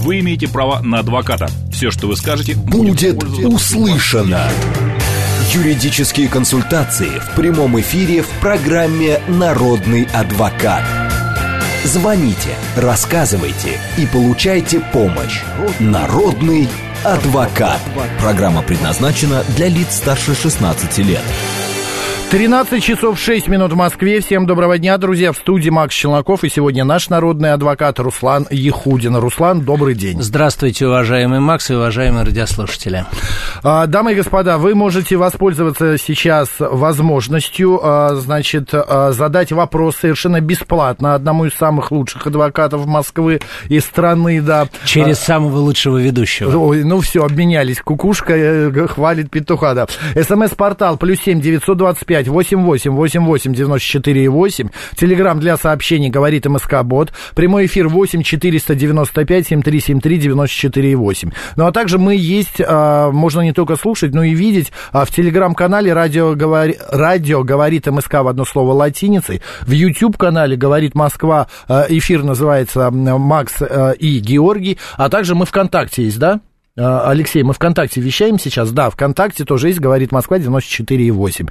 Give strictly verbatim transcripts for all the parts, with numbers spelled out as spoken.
вы имеете право на адвоката. Все, что вы скажете, будет услышано. Юридические консультации в прямом эфире в программе «Народный адвокат». Звоните, рассказывайте и получайте помощь. «Народный адвокат». Программа предназначена для лиц старше шестнадцати лет. тринадцать часов шесть минут в Москве. Всем доброго дня, друзья. В студии Макс Челноков. И сегодня наш народный адвокат Руслан Ехудин. Руслан, добрый день. Здравствуйте, уважаемый Макс и уважаемые радиослушатели. Дамы и господа, вы можете воспользоваться сейчас возможностью, значит, задать вопрос совершенно бесплатно одному из самых лучших адвокатов Москвы и страны, да. Через самого лучшего ведущего. Ой, ну все, обменялись. Кукушка хвалит петуха, да. СМС-портал плюс семь девятьсот двадцать пять восемь восемь восемь восемь девяносто четыре восемь. Телеграм для сообщений говорит МСК-бот. Прямой эфир восемь четыреста девяносто пять семь три семь три девяносто четыре восемь. Ну а также мы есть, а, можно не только слушать, но и видеть а, в телеграм-канале радио, говори, радио говорит МСК в одно слово латиницей. В YouTube-канале говорит Москва, а, эфир называется Макс а, и Георгий. А также мы ВКонтакте есть, да? Алексей, мы ВКонтакте вещаем сейчас? Да, ВКонтакте тоже есть, говорит Москва, девяносто четыре восемь.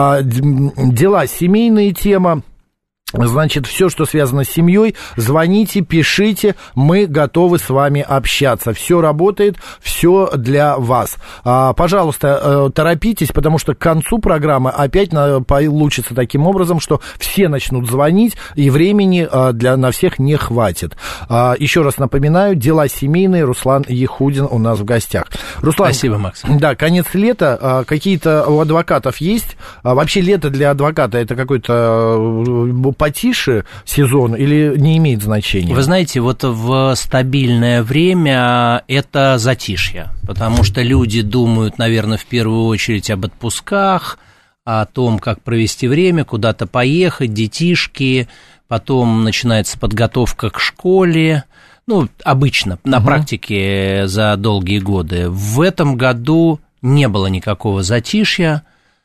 Дела, семейные темы. Значит, все, что связано с семьей, звоните, пишите, мы готовы с вами общаться. Все работает, все для вас. А, пожалуйста, торопитесь, потому что к концу программы опять на, получится таким образом, что все начнут звонить, и времени для, на всех не хватит. А, еще раз напоминаю, дела семейные, Руслан Ехудин у нас в гостях. Руслан, спасибо, Макс. Да, конец лета, какие-то у адвокатов есть? Вообще лето для адвоката это какой-то потише сезон или не имеет значения? Вы знаете, вот в стабильное время это затишье, потому что люди думают, наверное, в первую очередь об отпусках, о том, как провести время, куда-то поехать, детишки, потом начинается подготовка к школе, ну, обычно, на uh-huh. практике за долгие годы. В этом году не было никакого затишья,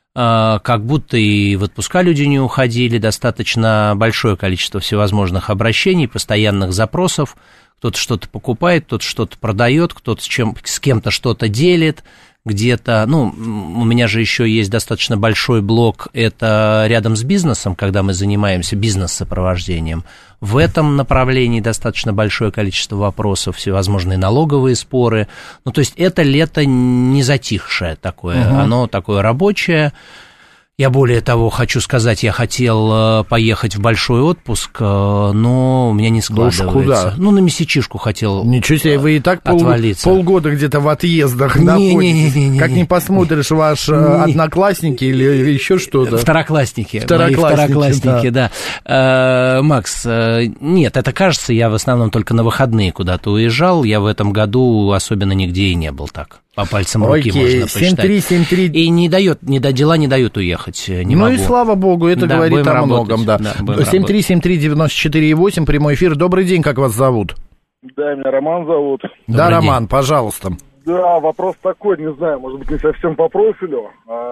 как будто и в отпуска люди не уходили, достаточно большое количество всевозможных обращений, постоянных запросов, кто-то что-то покупает, кто-то что-то продает, кто-то с, чем, с кем-то что-то делит, где-то, ну, у меня же еще есть достаточно большой блок, это рядом с бизнесом, когда мы занимаемся бизнес-сопровождением. В этом направлении достаточно большое количество вопросов, всевозможные налоговые споры. Ну, то есть это лето не затихшее такое, угу. Оно такое рабочее. Я более того хочу сказать, я хотел поехать в большой отпуск, но у меня не складывается. Ну, куда? Ну, на месячишку хотел. Ничего себе, вы и так пол, полгода где-то в отъездах не, находитесь. Не, не, не, как не посмотришь, ваш не. одноклассники или еще что-то. Второклассники. Второклассники, второклассники, да. да. Макс, нет, это кажется, я в основном только на выходные куда-то уезжал, я в этом году особенно нигде и не был так. По пальцам руки Окей, можно посчитать. семь три семь три И не дает, не до, дела не дают уехать. Не ну могу. И слава богу, это да, говорит о работать, многом, да. да семь три семь три девяносто четыре восемь, прямой эфир. Добрый день, как вас зовут? Да, меня Роман зовут. Да, Добрый Роман, день. Пожалуйста. Да, вопрос такой, не знаю, может быть, не совсем по профилю.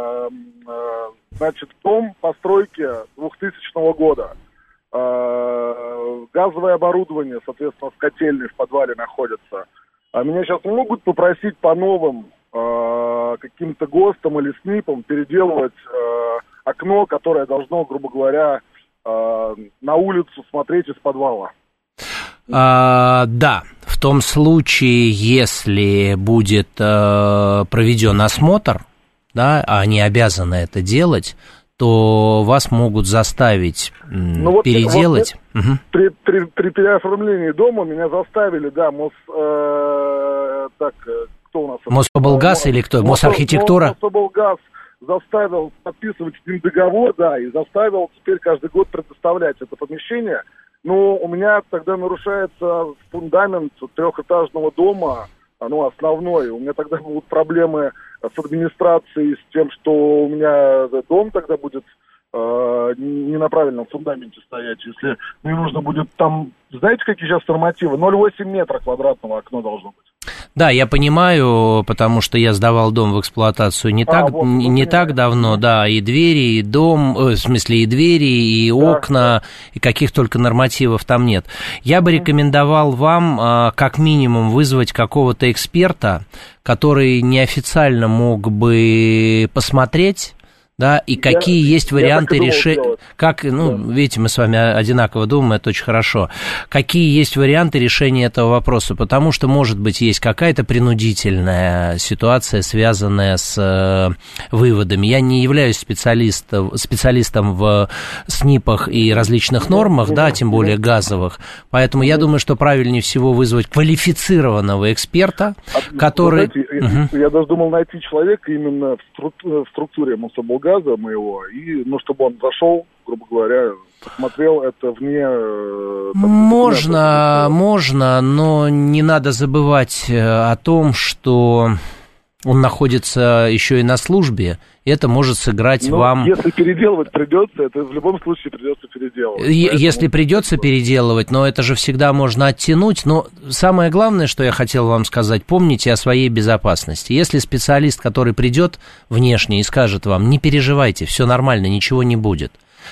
Значит, дом постройки двухтысячного года. Газовое оборудование, соответственно, с котельной в подвале находится. А меня сейчас могут попросить по новым э, каким-то ГОСТом или СНИПом переделывать э, окно, которое должно, грубо говоря, э, на улицу смотреть из подвала. А, да, в том случае, если будет э, проведен осмотр, да, а они обязаны это делать, то вас могут заставить ну, вот, переделать. Вот, угу. при, при, при переоформлении дома меня заставили, да, Мос... Э, так, кто у нас? Мособлгаз или кто? Мосархитектура? Мособлгаз заставил подписывать с ним договор, да, и заставил теперь каждый год предоставлять это помещение. Но у меня тогда нарушается фундамент трехэтажного дома, ну, основной. У меня тогда будут проблемы с администрацией, с тем, что у меня дом тогда будет э, не на правильном фундаменте стоять. Если мне нужно будет там, знаете, какие сейчас нормативы? ноль целых восемь метра квадратного окно должно быть. Да, я понимаю, потому что я сдавал дом в эксплуатацию не, а, так, вот, не, не так давно, да, и двери, и дом, в смысле и двери, и да, окна, да. И каких только нормативов там нет. Я бы рекомендовал вам как минимум вызвать какого-то эксперта, который неофициально мог бы посмотреть, да, и какие я, есть варианты решения, как, ну, да. Видите, мы с вами одинаково думаем, это очень хорошо. Какие есть варианты решения этого вопроса, потому что, может быть, есть какая-то принудительная ситуация, связанная с э, выводами. Я не являюсь специалистом, специалистом в СНИПах и различных нормах, да, тем более газовых, поэтому я думаю, что правильнее всего вызвать квалифицированного эксперта, а, который... Знаете, угу. Я даже думал найти человека именно в структуре Мособлгаза моего, и, ну, чтобы он зашел, грубо говоря, посмотрел это вне... Там, можно, можно, но не надо забывать о том, что он находится еще и на службе, и это может сыграть ну, вам... Если переделывать придется, это в любом случае придется переделывать. Поэтому... Если придется переделывать, но это же всегда можно оттянуть. Но самое главное, что я хотел вам сказать, помните о своей безопасности. Если специалист, который придет внешне и скажет вам, не переживайте, все нормально, ничего не будет,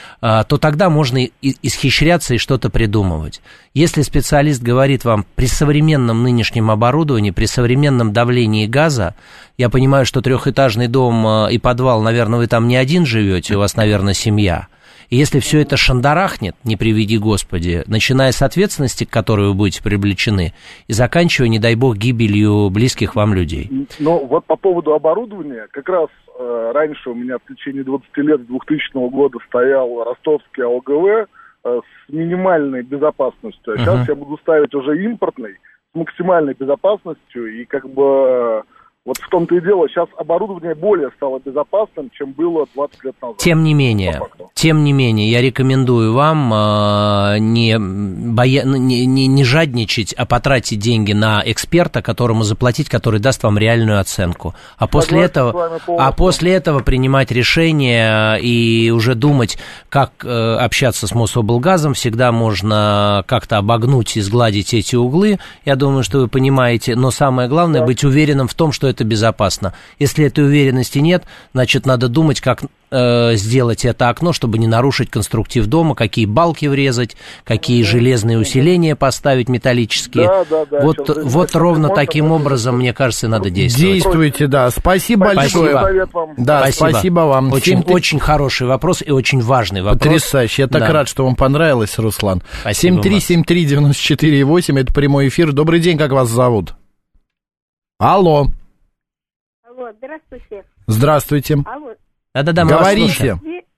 то тогда можно исхищряться и что-то придумывать. Если специалист говорит вам, при современном нынешнем оборудовании, при современном давлении газа, я понимаю, что трехэтажный дом и подвал, наверное, вы там не один живете, у вас, наверное, семья. И если все это шандарахнет, не приведи Господи, начиная с ответственности, к которой вы будете привлечены, и заканчивая, не дай бог, гибелью близких вам людей. Ну, вот по поводу оборудования, как раз э, раньше у меня в течение двадцати лет, с двухтысячного года стоял ростовский АОГВ э, с минимальной безопасностью, а uh-huh. сейчас я буду ставить уже импортный, с максимальной безопасностью, и как бы... Вот в том-то и дело, сейчас оборудование более стало безопасным, чем было двадцать лет назад. Тем не менее, тем не менее, я рекомендую вам э, не, боя... не, не, не жадничать, а потратить деньги на эксперта, которому заплатить, который даст вам реальную оценку. А после, этого, а после этого принимать решение и уже думать, как э, общаться с Мособлгазом. Всегда можно как-то обогнуть и сгладить эти углы. Я думаю, что вы понимаете, но самое главное, да. быть уверенным в том, что это безопасно. Если этой уверенности нет, значит, надо думать, как э, сделать это окно, чтобы не нарушить конструктив дома, какие балки врезать, какие железные усиления поставить металлические. Да, да, да. Вот, вот ровно таким образом, мне кажется, надо действовать. Действуйте, да. Спасибо, спасибо. большое. Да, спасибо. Спасибо вам. Очень, семь... очень хороший вопрос и очень важный вопрос. Потрясающе. Я так да. рад, что вам понравилось, Руслан. семь три семь три девяносто четыре восемь, это прямой эфир. Добрый день, как вас зовут? Алло. Алло, здравствуйте. Здравствуйте. Алло. Да-да-да, мы говорите.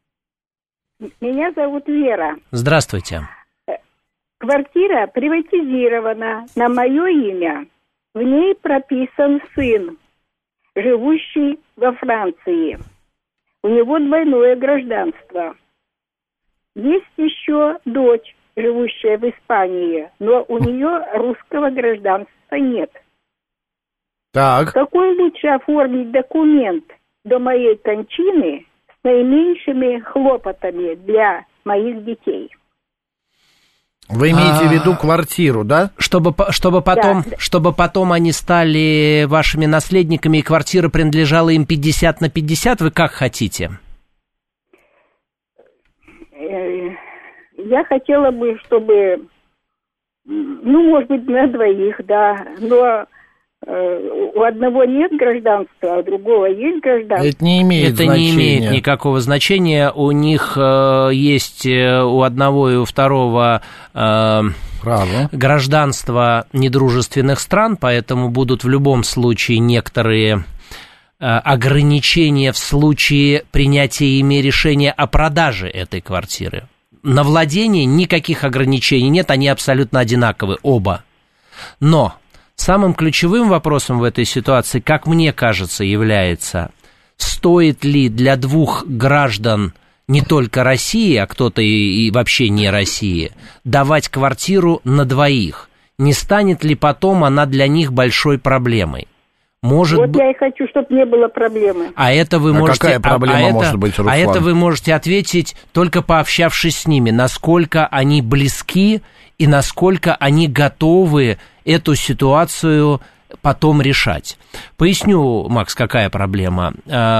Меня зовут Вера. Здравствуйте. Квартира приватизирована на мое имя. В ней прописан сын, живущий во Франции. У него двойное гражданство. Есть еще дочь, живущая в Испании, но у нее русского гражданства нет. Так. Какой лучше оформить документ до моей кончины с наименьшими хлопотами для моих детей? Вы имеете в виду квартиру, да? Чтобы, чтобы, потом, да. чтобы потом они стали вашими наследниками, и квартира принадлежала им пятьдесят на пятьдесят, вы как хотите? Я хотела бы, чтобы, ну, может быть, на двоих, да, но... У одного нет гражданства, а у другого есть гражданство. Это не имеет Это значения. не имеет никакого значения. У них э, есть у одного и у второго э, гражданство недружественных стран, поэтому будут в любом случае некоторые э, ограничения в случае принятия ими решения о продаже этой квартиры. На владение никаких ограничений нет, они абсолютно одинаковы, оба. Но... Самым ключевым вопросом в этой ситуации, как мне кажется, является, стоит ли для двух граждан не только России, а кто-то и, и вообще не России, давать квартиру на двоих? Не станет ли потом она для них большой проблемой? Может вот б... я и хочу, чтобы не было проблемы. А это вы а можете... какая проблема а, а может это, быть, Руслан? А это вы можете ответить, только пообщавшись с ними, насколько они близки и насколько они готовы эту ситуацию потом решать. Поясню, Макс, какая проблема.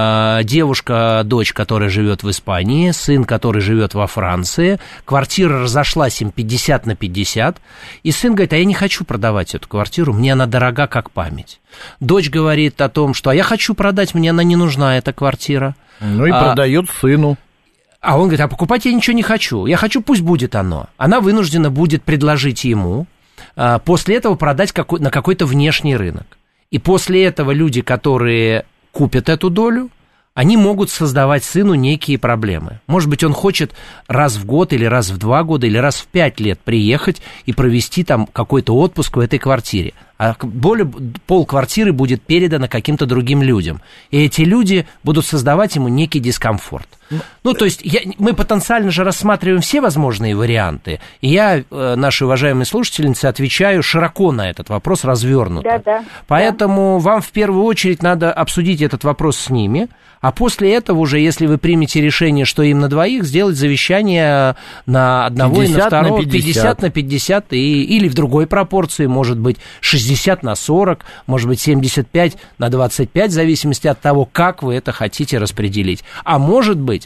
Девушка, дочь, которая живет в Испании, сын, который живет во Франции, квартира разошлась им пятьдесят на пятьдесят, и сын говорит, а я не хочу продавать эту квартиру, мне она дорога как память. Дочь говорит о том, что а я хочу продать, мне она не нужна, эта квартира. Ну и а... продает сыну. А он говорит, а покупать я ничего не хочу, я хочу, пусть будет оно. Она вынуждена будет предложить ему, а после этого продать какой- на какой-то внешний рынок. И после этого люди, которые купят эту долю, они могут создавать сыну некие проблемы. Может быть, он хочет раз в год или раз в два года или раз в пять лет приехать и провести там какой-то отпуск в этой квартире. А более, полквартиры будет передано каким-то другим людям. И эти люди будут создавать ему некий дискомфорт. Ну, то есть я, мы потенциально же рассматриваем все возможные варианты. И я, нашей уважаемой слушательнице, отвечаю широко на этот вопрос, развернуто. Да, да, Поэтому да. Вам в первую очередь надо обсудить этот вопрос с ними, а после этого уже, если вы примете решение, что им на двоих, сделать завещание на одного и на второго, на пятьдесят на пятьдесят, и, или в другой пропорции, может быть, шестьдесят на сорок, может быть, семьдесят пять на двадцать пять, в зависимости от того, как вы это хотите распределить. А может быть,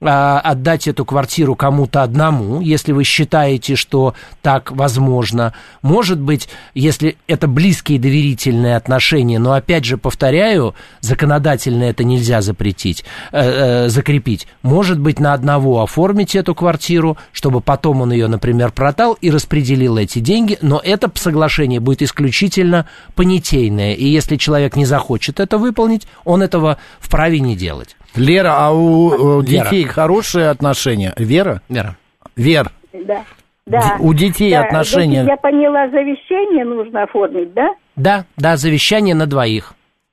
отдать эту квартиру кому-то одному, если вы считаете, что так возможно. Может быть, если это близкие доверительные отношения, но, опять же, повторяю, законодательно это нельзя запретить, э, э, закрепить. Может быть, на одного оформить эту квартиру, чтобы потом он ее, например, продал и распределил эти деньги, но это соглашение будет исключительно понятийное, и если человек не захочет это выполнить, он этого вправе не делать. Лера, а у, у детей Вера. Хорошие отношения? Вера? Вера. Вер. Да. Да. У детей да. отношения... Я поняла, завещание нужно оформить, да? Да, да, завещание на двоих.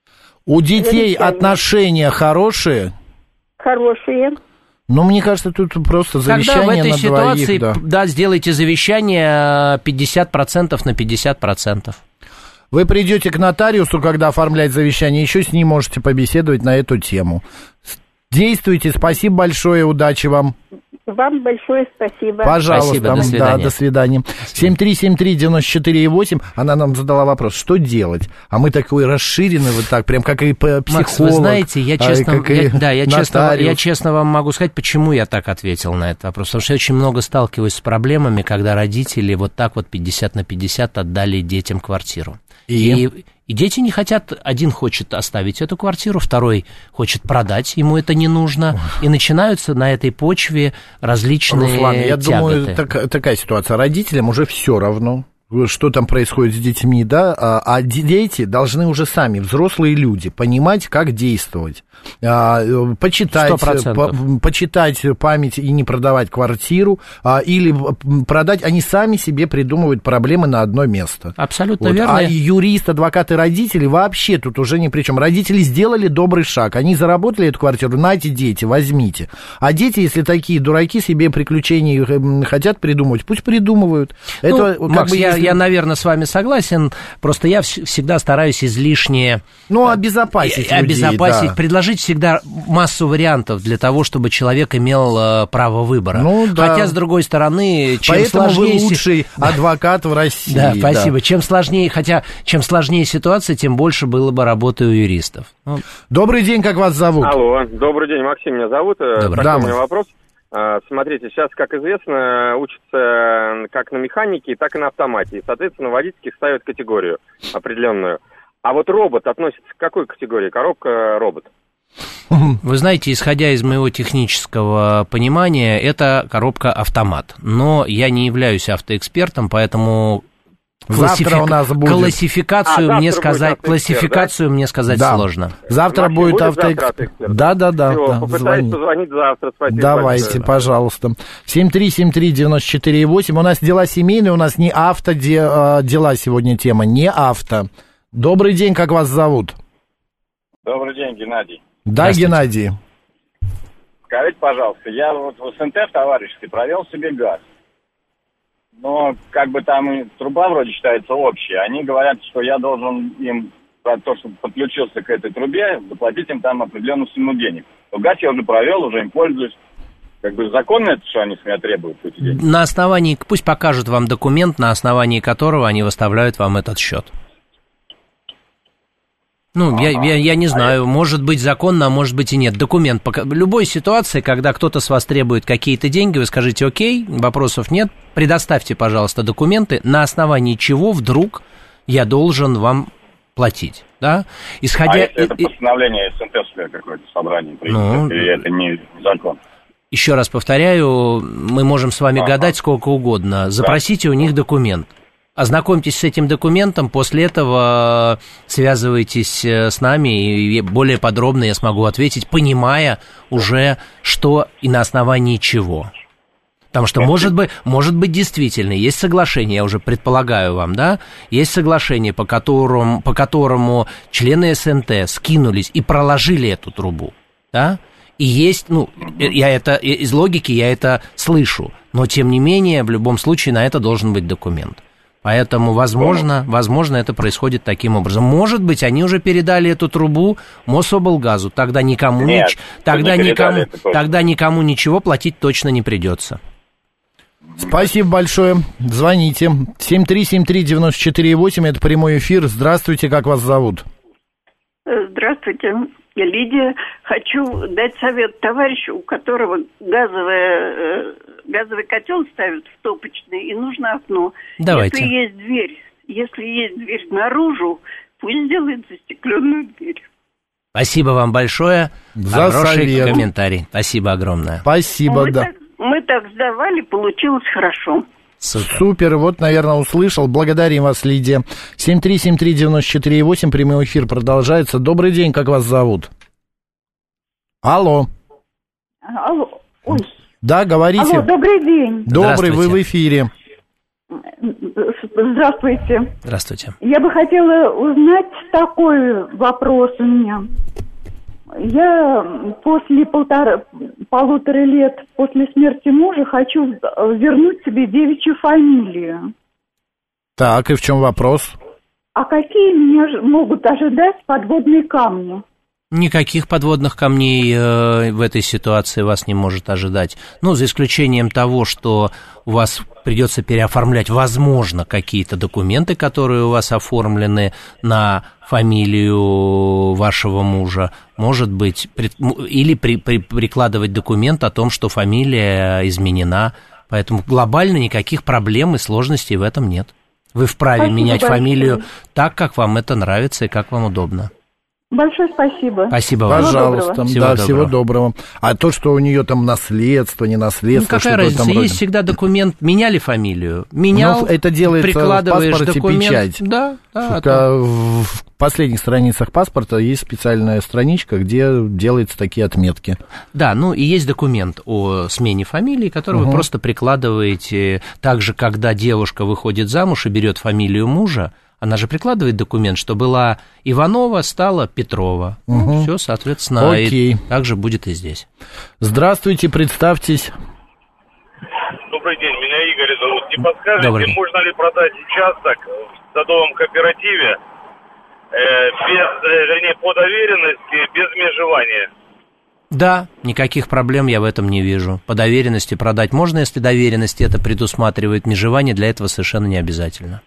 У детей завещание. Отношения хорошие? Хорошие. Ну, мне кажется, тут просто завещание на двоих. Когда в этой ситуации, да. да, сделайте завещание пятьдесят процентов на пятьдесят процентов. Вы придете к нотариусу, когда оформлять завещание, еще с ним можете побеседовать на эту тему. Действуйте, спасибо большое, удачи вам. Вам большое спасибо. Пожалуйста, спасибо, до свидания. Да, до свидания. семь три семь три девять четыре восемь, она нам задала вопрос, что делать? А мы такой расширенный, вот так, прям как и психолог. Макс, вы знаете, я честно, а, я, да, я честно, я честно вам могу сказать, почему я так ответил на этот вопрос. Потому что я очень много сталкиваюсь с проблемами, когда родители вот так вот пятьдесят на пятьдесят отдали детям квартиру. И? И, и дети не хотят, один хочет оставить эту квартиру, второй хочет продать, ему это не нужно, и начинаются на этой почве различные Руслан, я тяготы. думаю, так, такая ситуация, родителям уже все равно, что там происходит с детьми, да, а, а дети должны уже сами, взрослые люди, понимать, как действовать, а, почитать, по, почитать память и не продавать квартиру, а, или продать, они сами себе придумывают проблемы на одно место. Абсолютно вот. верно. А юрист, адвокат и родители вообще тут уже ни при чем. Родители сделали добрый шаг, они заработали эту квартиру, нате, дети, возьмите. А дети, если такие дураки, себе приключений хотят придумывать, пусть придумывают. Ну, это, как Макс, бы, я, если... я, наверное, с вами согласен, просто я вс- всегда стараюсь излишне... Ну, обезопасить людей, обезопасить, да. предложить всегда массу вариантов для того, чтобы человек имел э, право выбора. Ну, да. Хотя, с другой стороны, чем Поэтому сложнее... вы лучший адвокат в России. Да, спасибо. Да. Чем сложнее, хотя, чем сложнее ситуация, тем больше было бы работы у юристов. Ну... Добрый день, как вас зовут? Алло, добрый день, Максим меня зовут. Добрый. Такой Да, у меня мы... вопрос. Смотрите, сейчас, как известно, учатся как на механике, так и на автомате. И, соответственно, водительских ставят категорию определенную. А вот робот относится к какой категории? Коробка, робот? Вы знаете, исходя из моего технического понимания, это коробка-автомат. Но я не являюсь автоэкспертом, поэтому... Завтра Классифик... у нас будет... Классификацию, а, мне сказать, классификацию да? мне сказать да. сложно. Завтра Максим, будет, будет автоэксперт. Да, да, да. Все, да. попытаюсь Звони. позвонить завтра. Спасибо. Давайте, большое. пожалуйста. семь три семь три девять четыре восемь. У нас дела семейные, у нас не авто дела сегодня тема, не авто. Добрый день, как вас зовут? Добрый день, Геннадий. Да, Геннадий. Скажите, пожалуйста, я вот в СНТ в товариществе провел себе газ. Но как бы там и труба вроде считается общая. Они говорят, что я должен им за то, что подключился к этой трубе, заплатить им там определенную сумму денег. Но газ я уже провел, уже им пользуюсь. Как бы законно это, что они с меня требуют эти деньги? На основании, пусть покажут вам документ, на основании которого они выставляют вам этот счет. Ну, я, я, я не знаю, может быть законно, а может быть и нет. Документ. В любой ситуации, когда кто-то с вас требует какие-то деньги, вы скажите: окей, вопросов нет, предоставьте, пожалуйста, документы, на основании чего вдруг я должен вам платить, да? Исходя... А если это постановление СНТ какое-то собрание принято, ну, или это не закон? Еще раз повторяю, мы можем с вами ага. гадать сколько угодно. Запросите да. у них документ. Ознакомьтесь с этим документом, после этого связывайтесь с нами, и более подробно я смогу ответить, понимая уже, что и на основании чего. Потому что, может быть, может быть, действительно, есть соглашение, я уже предполагаю вам, да, есть соглашение, по которому, по которому члены СНТ скинулись и проложили эту трубу, да, и есть, ну, я это, из логики я это слышу, но, тем не менее, в любом случае на это должен быть документ. Поэтому, возможно, возможно, это происходит таким образом. Может быть, они уже передали эту трубу Мособлгазу, тогда никому, Нет, нич... тогда, не никому, тогда никому ничего платить точно не придется. Спасибо большое. Звоните. семь три семь три девять четыре восемь, это прямой эфир. Здравствуйте, как вас зовут? Здравствуйте, я Лидия. Хочу дать совет товарищу, у которого газовое, газовый котел ставят в топочный, и нужно окно. Давайте. Если есть дверь, если есть дверь наружу, пусть сделает застекленную дверь. Спасибо вам большое. За Хороший совет. комментарий. Спасибо огромное. Спасибо, мы да. Так, мы так сдавали, получилось хорошо. Супер. Супер, вот, наверное, услышал. Благодарим вас, Лидия. семь три семь три девять четыре восемь, прямой эфир продолжается. Добрый день, как вас зовут? Алло. Алло. Ой. Да, говорите. Алло, добрый день. Добрый, вы в эфире. Здравствуйте. Здравствуйте. Я бы хотела узнать такой вопрос у меня. Я после полтора, полутора лет после смерти мужа хочу вернуть себе девичью фамилию. Так, и в чем вопрос? А какие меня могут ожидать подводные камни? Никаких подводных камней э, в этой ситуации вас не может ожидать. Ну, за исключением того, что у вас придется переоформлять, возможно, какие-то документы, которые у вас оформлены на фамилию вашего мужа. Может быть, пред, или при, при, прикладывать документ о том, что фамилия изменена. Поэтому глобально никаких проблем и сложностей в этом нет. Вы вправе Спасибо менять большое. Фамилию так, как вам это нравится и как вам удобно. Большое спасибо. Спасибо вам. Пожалуйста, всего да, доброго. всего доброго. А то, что у нее там наследство, не наследство, Ну, какая разница? там Есть всегда документ. Меняли фамилию? Менял, ну, это делается прикладываешь в паспорте документ. печать. Да, да. Только в последних страницах паспорта есть специальная страничка, где делаются такие отметки. Да, ну и есть документ о смене фамилии, который угу. вы просто прикладываете. Также, когда девушка выходит замуж и берет фамилию мужа, она же прикладывает документ, что была Иванова, стала Петрова. Угу. Ну, все, соответственно, Окей. и так же будет и здесь. Здравствуйте, представьтесь. Добрый день, меня Игорь зовут. Не подскажете, можно ли продать участок в садовом кооперативе, э, без, э, вернее, по доверенности, без межевания? Да, никаких проблем я в этом не вижу. По доверенности продать можно, если доверенность это предусматривает межевание, для этого совершенно не обязательно.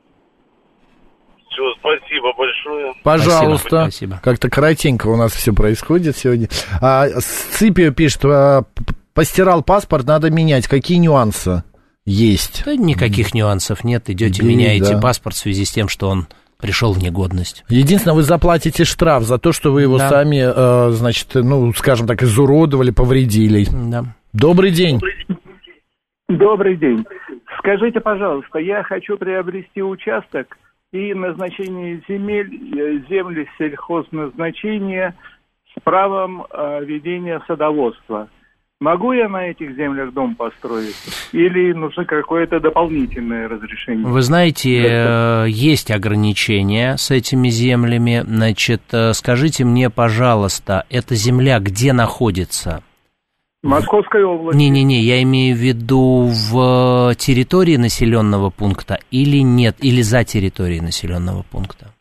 Все, спасибо большое. Пожалуйста. Спасибо. Как-то коротенько у нас все происходит сегодня. А, Сципио пишет, а, постирал паспорт, надо менять. Какие нюансы есть? Да никаких нюансов нет. Идете, Бери, меняете да. паспорт в связи с тем, что он пришел в негодность. Единственное, вы заплатите штраф за то, что вы его да. сами, э, значит, ну, скажем так, изуродовали, повредили. Да. Добрый день. Добрый день. Скажите, пожалуйста, я хочу приобрести участок и назначение земель, земли сельхозназначения с правом э, ведения садоводства. Могу я на этих землях дом построить? Или нужно какое-то дополнительное разрешение? Вы знаете, есть ограничения с этими землями. Значит, скажите мне, пожалуйста, эта земля где находится? Московской области. Не-не-не, я имею в виду в территории населенного пункта или нет, или за территорией населенного пункта?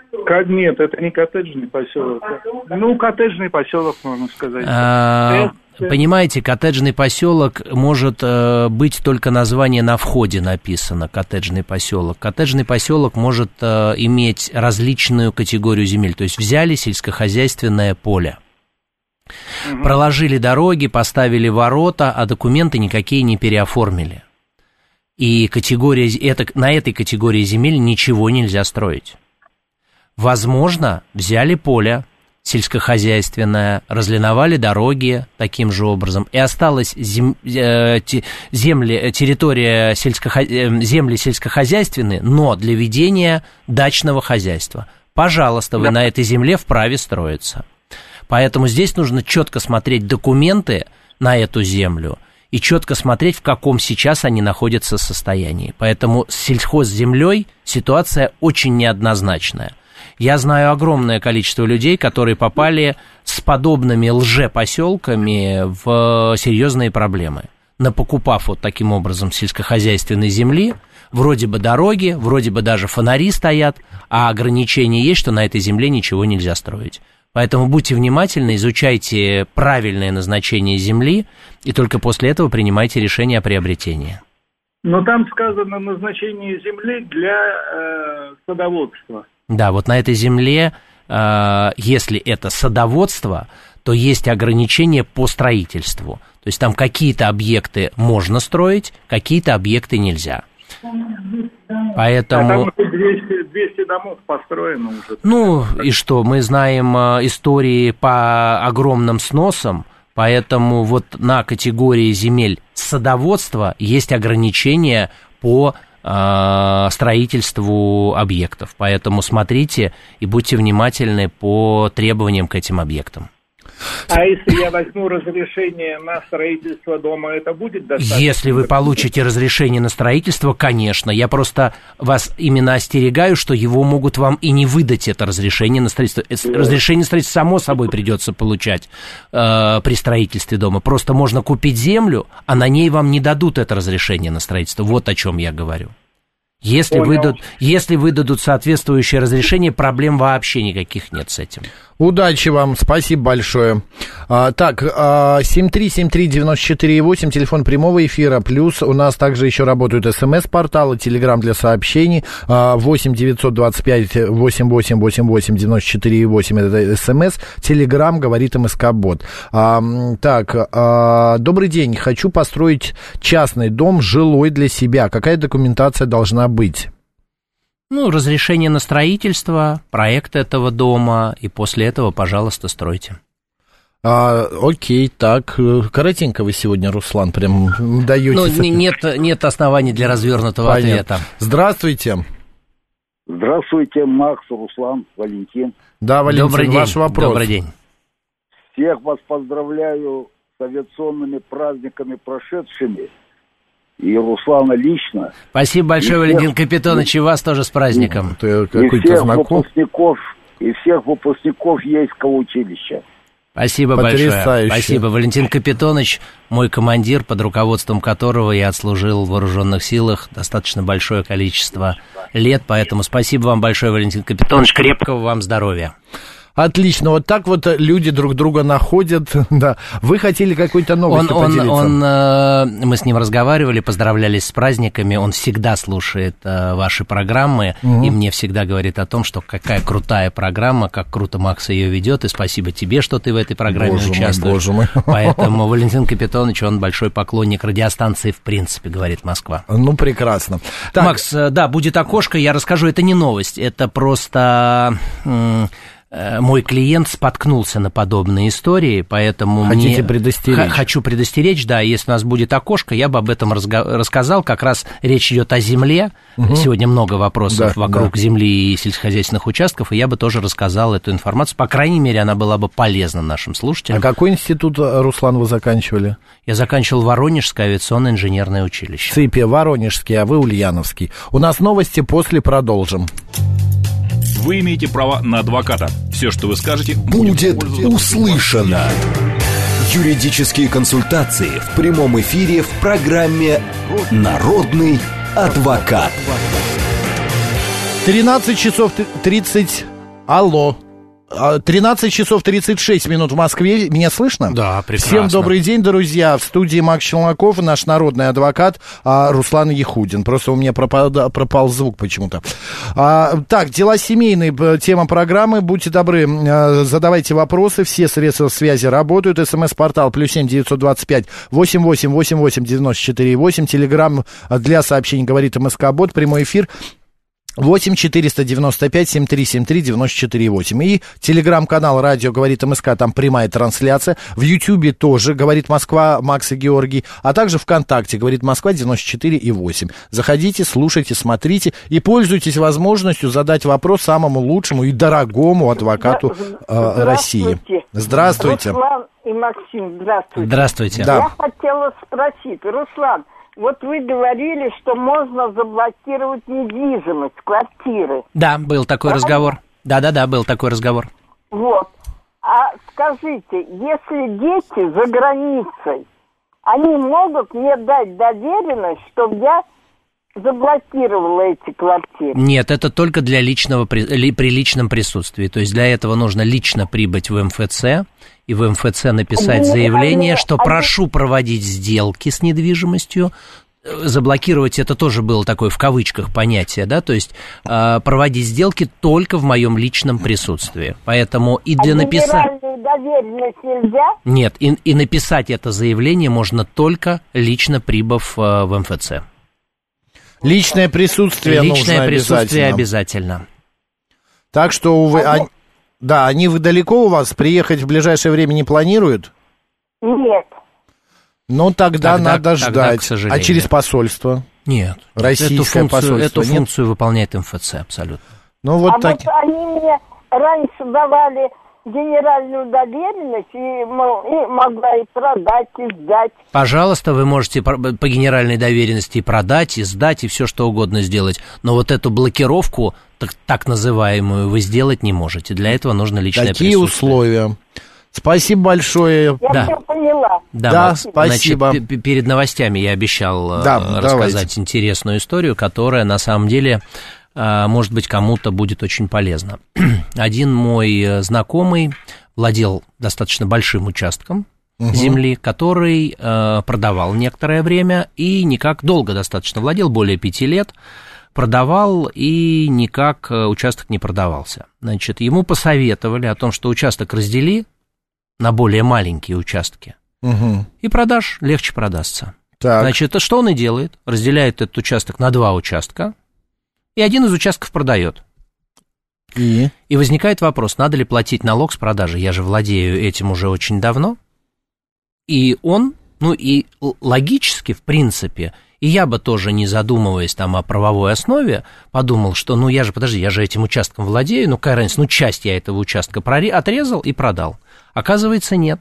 Нет, это не коттеджный поселок. Ну, коттеджный поселок, можно сказать. А, Понимаете, коттеджный поселок может э, быть только название на входе написано, коттеджный поселок. Коттеджный поселок может э, иметь различную категорию земель. То есть взяли сельскохозяйственное поле, угу. проложили дороги, поставили ворота, а документы никакие не переоформили. И категория, это, на этой категории земель ничего нельзя строить. Возможно, взяли поле сельскохозяйственное, разлиновали дороги таким же образом, и осталась зем, э, те, земли, территория сельскохо, э, земли сельскохозяйственные, но для ведения дачного хозяйства. Пожалуйста, вы да. на этой земле вправе строиться. Поэтому здесь нужно четко смотреть документы на эту землю и четко смотреть, в каком сейчас они находятся состоянии. Поэтому с сельхозземлей ситуация очень неоднозначная. Я знаю огромное количество людей, которые попали с подобными лжепоселками в серьезные проблемы, напокупав вот таким образом сельскохозяйственной земли, вроде бы дороги, вроде бы даже фонари стоят, а ограничение есть, что на этой земле ничего нельзя строить. Поэтому будьте внимательны, изучайте правильное назначение земли, и только после этого принимайте решение о приобретении. Но там сказано назначение земли для э, садоводства. Да, вот на этой земле, э, если это садоводство, то есть ограничения по строительству. То есть там какие-то объекты можно строить, какие-то объекты нельзя. Поэтому... А там двести, двести домов построено уже. Ну, и что, мы знаем э, истории по огромным сносам, поэтому вот на категории земель садоводства есть ограничения по строительству объектов. Поэтому смотрите и будьте внимательны по требованиям к этим объектам. А если я возьму разрешение на строительство дома, это будет достаточно? Если вы получите разрешение на строительство, конечно. Я просто вас именно остерегаю, что его могут вам и не выдать, это разрешение на строительство. Разрешение на строительство само собой придется получать э, при строительстве дома. Просто можно купить землю, а на ней вам не дадут это разрешение на строительство. Вот о чем я говорю. Если выдадут, если выдадут соответствующее разрешение, проблем вообще никаких нет с этим. Удачи вам, спасибо большое. А, так, а, семь три семь три девять четыре восемь, телефон прямого эфира, плюс у нас также еще работают смс-порталы, телеграм для сообщений, а, восемь девятьсот двадцать пять восемьдесят восемь восемьдесят восемь девяносто четыре восемь, это смс, телеграм, говорит МСК-бот. А, так, а, добрый день, хочу построить частный дом жилой для себя, какая документация должна быть? Ну, разрешение на строительство, проект этого дома, и после этого, пожалуйста, стройте. А, окей, так, коротенько вы сегодня, Руслан, прям даете... Ну, нет, нет оснований для развернутого Понятно. Ответа. Здравствуйте. Здравствуйте, Макс, Руслан, Валентин. Да, Валентин, Добрый ваш день. вопрос. Добрый день. Всех вас поздравляю с авиационными праздниками прошедшими. И Руслана лично. Спасибо большое, и Валентин всех... Капитонович, и вас тоже с праздником. И, и всех знаком? выпускников, и всех выпускников Ейского училища. Спасибо большое. Спасибо. Валентин Капитонович, мой командир, под руководством которого я отслужил в вооруженных силах достаточно большое количество лет, поэтому спасибо вам большое, Валентин Капитонович, крепкого вам здоровья. Отлично, вот так вот люди друг друга находят, да. Вы хотели какой-то новостью он, поделиться? Он, он, э, мы с ним разговаривали, поздравлялись с праздниками, он всегда слушает э, ваши программы, угу. и мне всегда говорит о том, что какая крутая программа, как круто Макс ее ведет, и спасибо тебе, что ты в этой программе боже участвуешь. Мой, боже мой. Поэтому Валентин Капитонович, он большой поклонник радиостанции в принципе, говорит Москва. Ну, прекрасно. Так. Макс, да, будет окошко, я расскажу, это не новость, это просто... М- Мой клиент споткнулся на подобные истории, поэтому Хотите мне... предостеречь? Хочу предостеречь, да, если у нас будет окошко, я бы об этом разга... рассказал, как раз речь идет о земле, угу. сегодня много вопросов да, вокруг да. земли и сельскохозяйственных участков, и я бы тоже рассказал эту информацию, по крайней мере, она была бы полезна нашим слушателям. А какой институт, Руслан, вы заканчивали? Я заканчивал Воронежское авиационное инженерное училище. ЦИПе, Воронежский, а вы Ульяновский. У нас новости, после продолжим. Вы имеете право на адвоката. Все, что вы скажете, будет услышано. Юридические консультации в прямом эфире в программе «Народный адвокат». тринадцать часов тридцать. Алло. тринадцать часов тридцать шесть минут в Москве. Меня слышно? Да, прекрасно. Всем добрый день, друзья. В студии Макс Челноков, наш народный адвокат Руслан Яхудин. Просто у меня пропал, пропал звук почему-то. А, так, дела семейные, тема программы. Будьте добры, задавайте вопросы. Все средства связи работают. СМС-портал плюс семь девятьсот двадцать пять восемь восемь восемь восемь девяносто четыре восемь. Телеграм для сообщений говорит МСК-бот. Прямой эфир восемь четыреста девяносто пять семьдесят три семьдесят три девяносто четыре восемь. И телеграм-канал «Радио говорит МСК», там прямая трансляция. В Ютьюбе тоже «Говорит Москва», Макс и Георгий. А также ВКонтакте «Говорит Москва» девяносто четыре и восемь. Заходите, слушайте, смотрите и пользуйтесь возможностью задать вопрос самому лучшему и дорогому адвокату э, России. Здравствуйте. Руслан и Максим, здравствуйте. Здравствуйте. Да. Я хотела спросить, Руслан, вот вы говорили, что можно заблокировать недвижимость, квартиры. Да, был такой Правильно? разговор. Да-да-да, был такой разговор. Вот. А скажите, если дети за границей, они могут мне дать доверенность, чтобы я заблокировала эти квартиры? Нет, это только для личного, при, ли, при личном присутствии. То есть для этого нужно лично прибыть в МФЦ и в МФЦ написать они, заявление, они, что они... прошу проводить сделки с недвижимостью. Заблокировать это тоже было такое в кавычках понятие, да, то есть э, проводить сделки только в моем личном присутствии. Поэтому и для а написания... генеральную доверенность нельзя? Нет, и, и написать это заявление можно только лично прибыв э, в МФЦ. Личное присутствие Личное нужно присутствие обязательно. обязательно. Так что, увы, А они, да, они далеко у вас, приехать в ближайшее время не планируют? Нет. Ну, тогда, Тогда- надо тогда, ждать. к сожалению. А через посольство? Нет. Российское эту функцию, посольство, Эту нет? функцию выполняет МФЦ абсолютно. Ну, вот а так. вот они мне раньше давали генеральную доверенность, и, мол, и могла и продать, и сдать. Пожалуйста, вы можете по, по генеральной доверенности и продать, и сдать, и все что угодно сделать. Но вот эту блокировку, так, так называемую, вы сделать не можете. Для этого нужно личное Такие присутствие. условия. Спасибо большое. Я Да. все поняла. Да, Да, Макс, спасибо. Значит, п- перед новостями я обещал Да, э, давайте. рассказать интересную историю, которая на самом деле, э, может быть, кому-то будет очень полезна. Один мой э, знакомый владел достаточно большим участком Мгм. земли, который э, продавал некоторое время и никак долго достаточно владел, более пяти лет, продавал и никак э, участок не продавался. Значит, ему посоветовали о том, что участок раздели на более маленькие участки, Мгм. и продашь, легче продастся. Так. Значит, это что он и делает? Разделяет этот участок на два участка, и один из участков продает. И? И возникает вопрос, надо ли платить налог с продажи? Я же владею этим уже очень давно. И он, ну и л- логически, в принципе, и я бы тоже, не задумываясь там о правовой основе, подумал, что, ну я же, подожди, я же этим участком владею, ну какая разница, ну часть я этого участка проре- отрезал и продал. Оказывается, нет.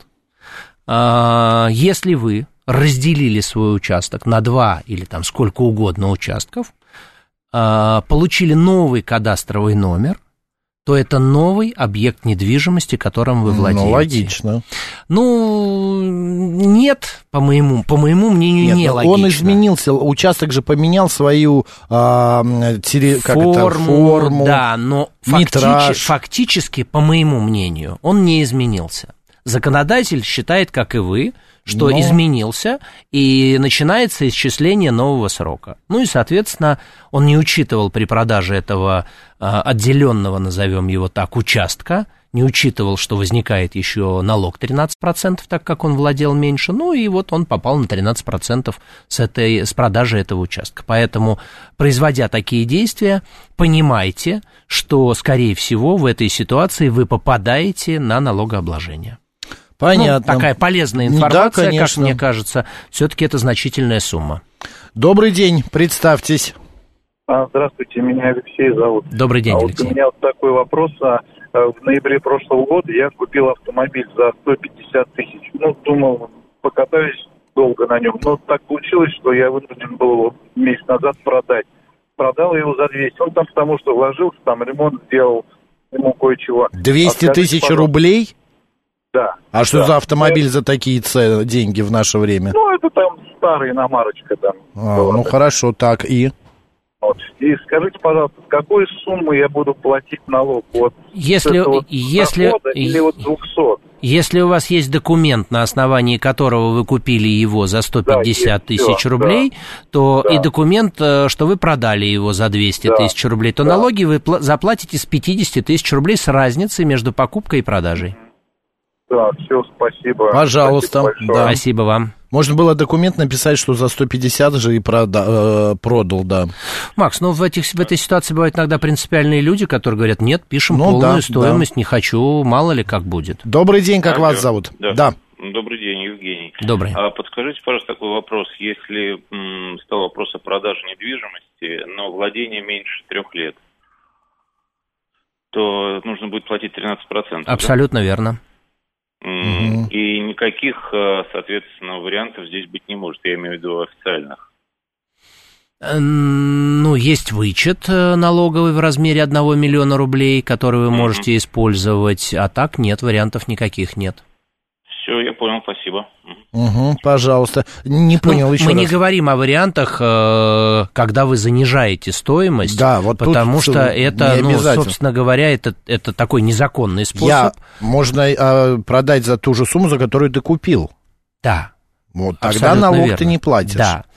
А, если вы разделили свой участок на два или там сколько угодно участков, а, получили новый кадастровый номер, то это новый объект недвижимости, которым вы владеете. Ну, логично. Ну, нет, по моему, по моему мнению, Нет, не ну, логично. он изменился, участок же поменял свою а, тере- как это, форму, форму, да, но метраж. фактически, фактически, по моему мнению, он не изменился. Законодатель считает, как и вы, что Но... изменился, и начинается исчисление нового срока. Ну и, соответственно, он не учитывал при продаже этого а, отделенного, назовем его так, участка, не учитывал, что возникает еще налог тринадцать процентов, так как он владел меньше, ну и вот он попал на тринадцать процентов с, этой, с продажи этого участка. Поэтому, производя такие действия, понимайте, что, скорее всего, в этой ситуации вы попадаете на налогообложение. Понятно. Ну, такая полезная информация, да, как мне кажется, все-таки это значительная сумма. Добрый день, представьтесь. А, здравствуйте, меня Алексей зовут. Добрый день, а Алексей. Вот у меня вот такой вопрос. А, в ноябре прошлого года я купил автомобиль за сто пятьдесят тысяч. Ну, думал, покатаюсь долго на нем. Но так получилось, что я вынужден был его месяц назад продать. Продал его за двести. Он там потому что вложился, там ремонт сделал, ему кое-чего. двести А скажите, тысяч пожалуйста. рублей? Да. А что да. за автомобиль за такие ц... деньги в наше время? Ну, это там старая иномарочка там. А, была. ну, хорошо, так, и? Вот. И скажите, пожалуйста, с какой суммы я буду платить налог? Вот если, вот если, или вот двухсот? Если у вас есть документ, на основании которого вы купили его за сто пятьдесят да, тысяч все, рублей, да, то да. и документ, что вы продали его за двести да, тысяч рублей, то да. налоги вы заплатите с пятьдесят тысяч рублей с разницей между покупкой и продажей. Да, все, спасибо. Пожалуйста. Спасибо, да. Спасибо вам. Можно было документ написать, что за сто пятьдесят же и прода- э, продал, да. Макс, ну в, этих, в этой ситуации бывают иногда принципиальные люди, которые говорят, нет, пишем ну, полную да, стоимость, да. не хочу, мало ли как будет. Добрый день, как Алло. вас зовут? Да. да. Добрый день, Евгений. Добрый. А подскажите, пожалуйста, такой вопрос. Если м, стал вопрос о продаже недвижимости, но владение меньше трех лет, то нужно будет платить тринадцать процентов. Абсолютно да? верно. Mm-hmm. И никаких, соответственно, вариантов здесь быть не может, я имею в виду официальных. Ну, есть вычет налоговый в размере одного миллиона рублей, который вы mm-hmm. можете использовать, а так нет, вариантов никаких нет. Все, я понял, спасибо. Угу, пожалуйста. Не понял ну, еще Мы раз. не говорим о вариантах, когда вы занижаете стоимость, да, вот потому что это, ну, собственно говоря, это, это такой незаконный способ. Я, можно а, продать за ту же сумму, за которую ты купил. Да. Вот тогда налог ты не платишь. Да.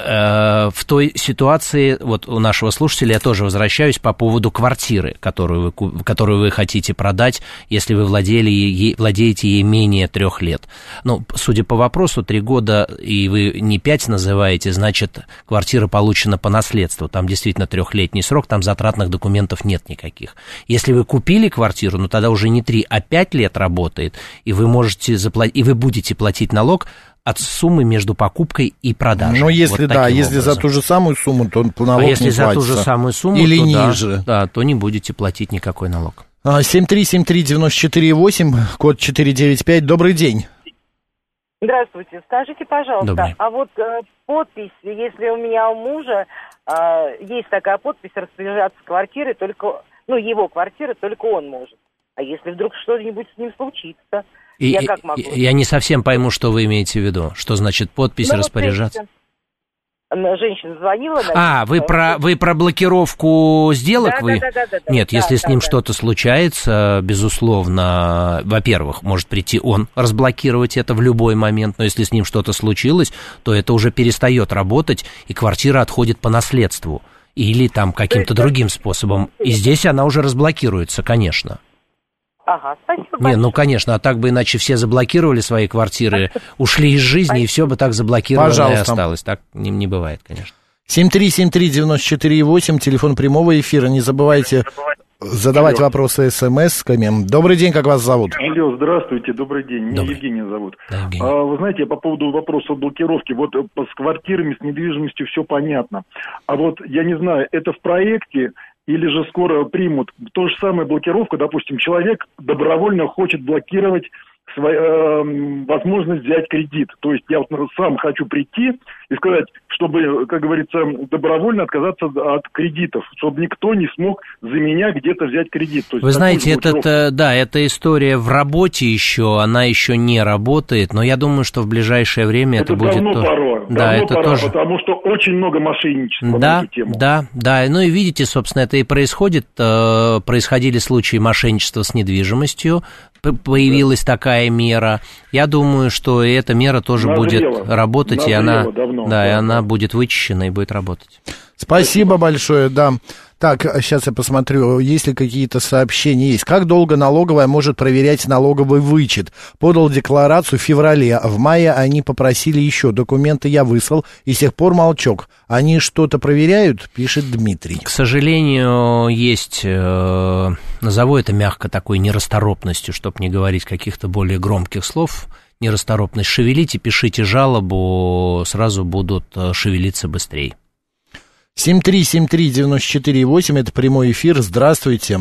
В той ситуации, вот у нашего слушателя я тоже возвращаюсь по поводу квартиры, которую вы, которую вы хотите продать, если вы владели ей, владеете ей менее трех лет. Ну, судя по вопросу, три года, и вы не пять называете, значит, квартира получена по наследству. Там действительно трехлетний срок, там затратных документов нет никаких. Если вы купили квартиру, ну тогда уже не три, а пять лет работает, и вы можете заплатить, и вы будете платить налог от суммы между покупкой и продажей. Ну, если вот да, если образом. За ту же самую сумму, то налог а если не за платится. ту же самую сумму, или то ниже. Да, да, то не будете платить никакой налог. семь три семь три девять четыре восемь, код четыре девять пять. Добрый день. Здравствуйте. Скажите, пожалуйста, Добрый. а вот э, подпись, если у меня у мужа э, есть такая подпись, распоряжаться квартирой, только, ну, его квартира, только он может. А если вдруг что-нибудь с ним случится? И, я как могу? Я не совсем пойму, что вы имеете в виду. Что значит подпись ну, распоряжаться? Вот женщина звонила. А, вы про, вы про блокировку сделок? Да, вы... да, да, да, да, Нет, да, если да, с ним да. что-то случается, безусловно, во-первых, может прийти он разблокировать это в любой момент, но если с ним что-то случилось, то это уже перестает работать, и квартира отходит по наследству или там каким-то другим способом. И здесь она уже разблокируется, конечно. Ага, спасибо большое. Не, ну, конечно, а так бы иначе все заблокировали свои квартиры, ушли из жизни, и все бы так заблокировано и осталось. Так не, не бывает, конечно. семь три семь три девять четыре восемь, телефон прямого эфира. Не забывайте задавать Алло. вопросы смс-ками. Добрый день, как вас зовут? Алло, здравствуйте, добрый день. Меня Добрый. Евгений зовут. Да, Евгений. А, вы знаете, по поводу вопроса блокировки, вот с квартирами, с недвижимостью все понятно. А вот, я не знаю, это в проекте или же скоро примут то же самое блокировку, допустим, человек добровольно хочет блокировать свою, э, возможность взять кредит. То есть я вот сам хочу прийти и сказать, чтобы, как говорится, добровольно отказаться от кредитов, чтобы никто не смог за меня где-то взять кредит. То есть вы знаете, это, да, эта история в работе еще, она еще не работает, но я думаю, что в ближайшее время это, это будет... Давно то... пора, да, давно это пора, тоже... потому что очень много мошенничества да, на эту тему. Да, да, ну и видите, собственно, это и происходит, происходили случаи мошенничества с недвижимостью, появилась да. такая мера. Я думаю, что и эта мера тоже Назрела. будет работать, Назрела и она, давно, да, да, и она да. будет вычищена и будет работать. Спасибо большое, да. Так, сейчас я посмотрю, есть ли какие-то сообщения. Есть. Как долго налоговая может проверять налоговый вычет? Подал декларацию в феврале. В мае они попросили еще. Документы я выслал, и с тех пор молчок. Они что-то проверяют, пишет Дмитрий. К сожалению, есть, э, назову это мягко, такой нерасторопностью, чтобы не говорить каких-то более громких слов. Нерасторопность. Шевелите, пишите жалобу, сразу будут шевелиться быстрее. семь три семь три девять четыре восемь, это прямой эфир. Здравствуйте.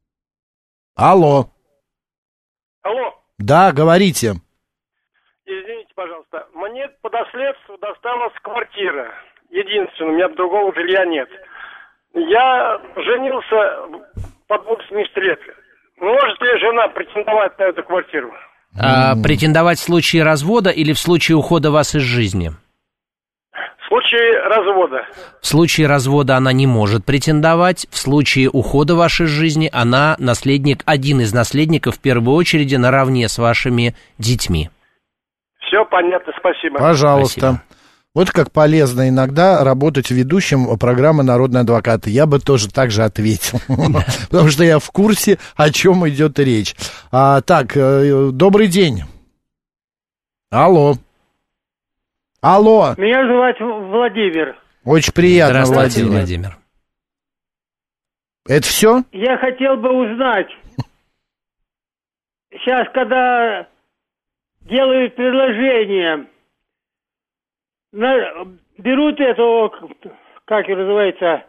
Алло. Алло. Да, говорите. Извините, пожалуйста. Мне по наследству досталась квартира. Единственное, у меня другого жилья нет. Я женился под восемьдесят лет. Может ли жена претендовать на эту квартиру? А, претендовать в случае развода или в случае ухода вас из жизни? В В случае развода. В случае развода она не может претендовать. В случае ухода вашей жизни она наследник, один из наследников в первую очередь наравне с вашими детьми. Все понятно, спасибо. Пожалуйста. Спасибо. Вот как полезно иногда работать ведущим программы «Народный адвокат». Я бы тоже так же ответил, потому что я в курсе, о чем идет речь. А, так, добрый день. Алло. Алло. Меня зовут Владимир. Очень приятно, Здравствуйте, Владимир. Владимир. Это все? Я хотел бы узнать, сейчас, когда делают предложение, на, берут этого, как его называется,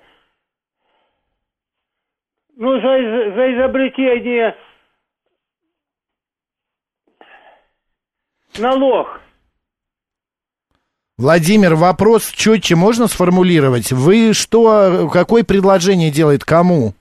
ну, за, за изобретение налог. Владимир, вопрос четче можно сформулировать? Вы что, какое предложение делает кому?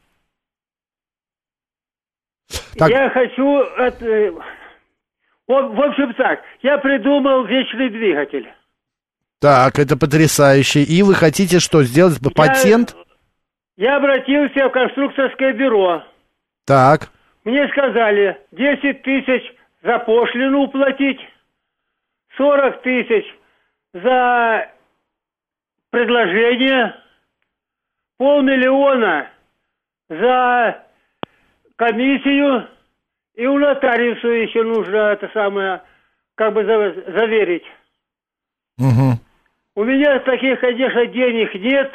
Так. Я хочу, это, в, в общем так, я придумал вечный двигатель. Так, это потрясающе. И вы хотите что, сделать я, патент? Я обратился в конструкторское бюро. Так. Мне сказали десять тысяч за пошлину уплатить, сорок тысяч за предложение, полмиллиона за комиссию, и у нотариуса еще нужно это самое, как бы заверить. Угу. У меня таких, конечно, денег нет.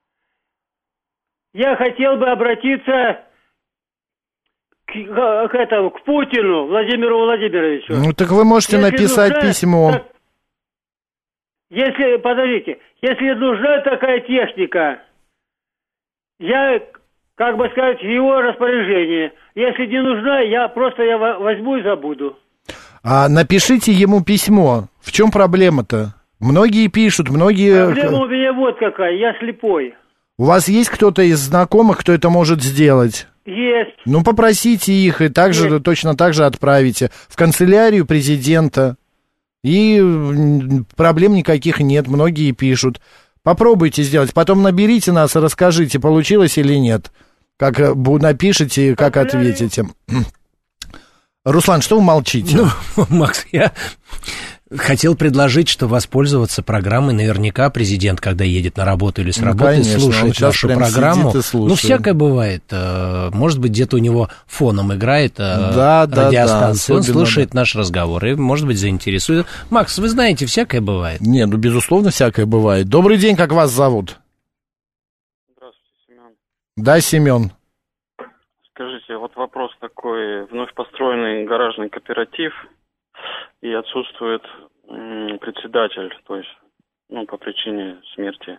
Я хотел бы обратиться к, к этому, к Путину Владимиру Владимировичу. Ну так вы можете если написать нужна, письмо. Так, если, подождите, если нужна такая техника, я, как бы сказать, в его распоряжении. Если не нужна, я просто я возьму и забуду. А напишите ему письмо. В чем проблема-то? Многие пишут, многие... Проблема у меня вот какая, я слепой. У вас есть кто-то из знакомых, кто это может сделать? Есть. Ну, попросите их, и также, есть. Точно так же отправите в канцелярию президента. И проблем никаких нет, многие пишут. Попробуйте сделать, потом наберите нас и расскажите, получилось или нет. Как напишите, как Канцелярия. Ответите. Руслан, что вы молчите? Ну, Макс, я... хотел предложить, что воспользоваться программой. Наверняка президент, когда едет на работу или с работы, ну, конечно, слушает нашу программу. Ну, всякое бывает. Может быть, где-то у него фоном играет да, радиостанция. Да, он слушает да. наш разговор и, может быть, заинтересует. Макс, вы знаете, всякое бывает. Не, ну, безусловно, всякое бывает. Добрый день, как вас зовут? Здравствуйте, Семен. Да, Семен. Скажите, вот вопрос такой. Вновь построенный гаражный кооператив, и отсутствует м, председатель, то есть, ну, по причине смерти.